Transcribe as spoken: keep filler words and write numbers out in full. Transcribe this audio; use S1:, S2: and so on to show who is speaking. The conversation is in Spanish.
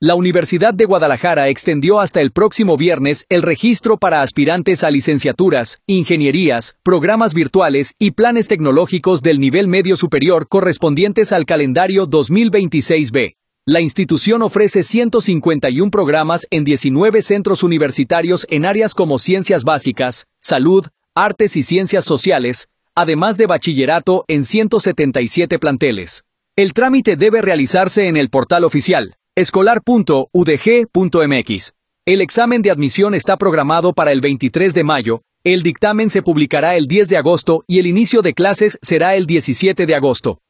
S1: La Universidad de Guadalajara extendió hasta el próximo viernes el registro para aspirantes a licenciaturas, ingenierías, programas virtuales y planes tecnológicos del nivel medio superior correspondientes al calendario dos mil veintiséis B. La institución ofrece ciento cincuenta y uno programas en diecinueve centros universitarios en áreas como ciencias básicas, salud, artes y ciencias sociales, además de bachillerato en ciento setenta y siete planteles. El trámite debe realizarse en el portal oficial escolar punto u d g punto m x. El examen de admisión está programado para el veintitrés de mayo, el dictamen se publicará el diez de agosto y el inicio de clases será el diecisiete de agosto.